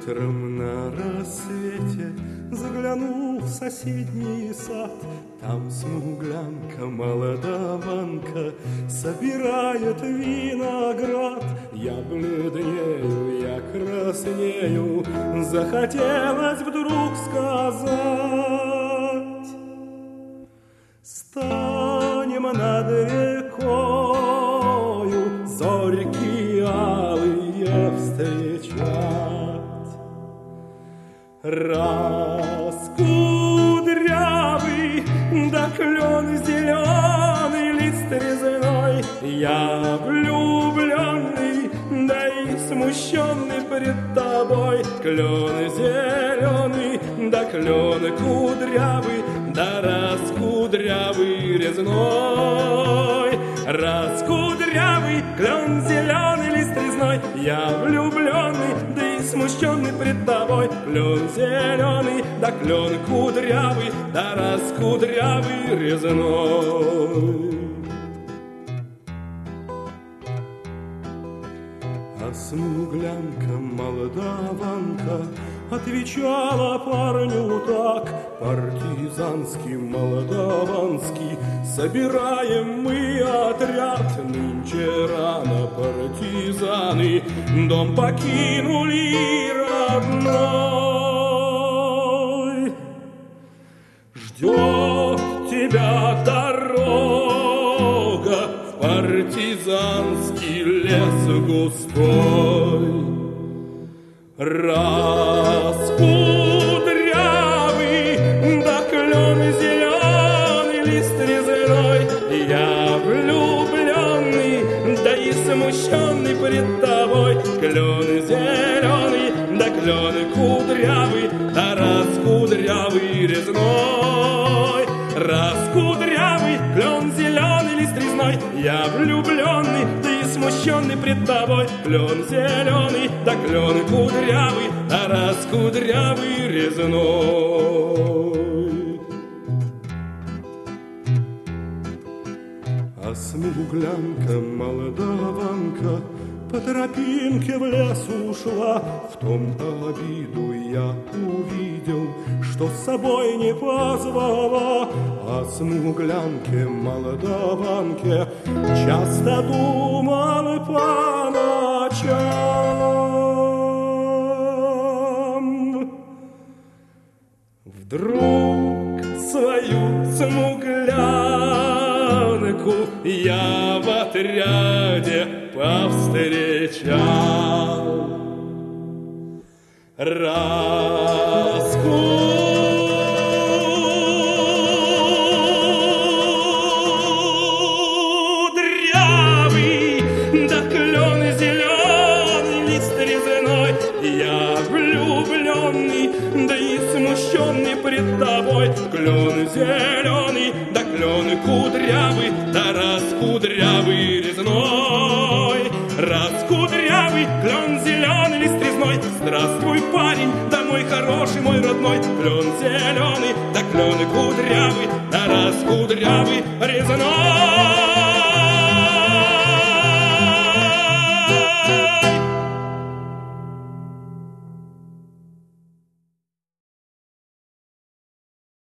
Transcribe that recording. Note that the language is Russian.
Утром на рассвете заглянул в соседний сад. Там смуглянка, молодованка, собирает виноград. Я бледнею, я краснею, захотелось вдруг сказать: станем над рекою зорьки алые встречать. Раскудрявый, да клен зеленый, лист резной, я влюбленный, да и смущенный пред тобой. Клен зеленый, да клен кудрявый, да раскудрявый резной. Раскудрявый, клен зеленый, лист резной, я влюбленный, да и смущенный пред тобой. Клен зеленый, да клен кудрявый, да раскудрявый резной. А смуглянка, молдаванка, отвечала парню так: партизанский, молдаванский, собираем мы отряд. Нынче рано партизаны дом покинули родной. Ждет тебя дорога в партизанский лес густой. Раскудрявый, да клен зеленый, лист резной, я влюбленный, да и смущенный пред тобой. Клен зеленый, да клен кудрявый, да раскудрявый резной. Раскудрявый, клен зеленый, лист резной, я влюбленный, да и смущенный пред тобой. Клен зеленый, да клен кудрявый, да раскудрявый резной. А смуглянка, молдаванка, по тропинке в лес ушла. В том обиду я увидел, что с собой не позвала. О смуглянке, молдаванке часто думал по ночам. Вдруг свою смуглянку я в отряде повстречал. Раскудрявый, да клен зеленый, лист резной, я влюбленный, да и смущенный пред тобой. Клен зеленый, да клен кудрявый, да раскудрявый резной. Раскудрявый, клен зеленый, лист резной, здравствуй, парень, да мой хороший, мой родной. Клен зеленый, да клен кудрявый, да раскудрявый резной.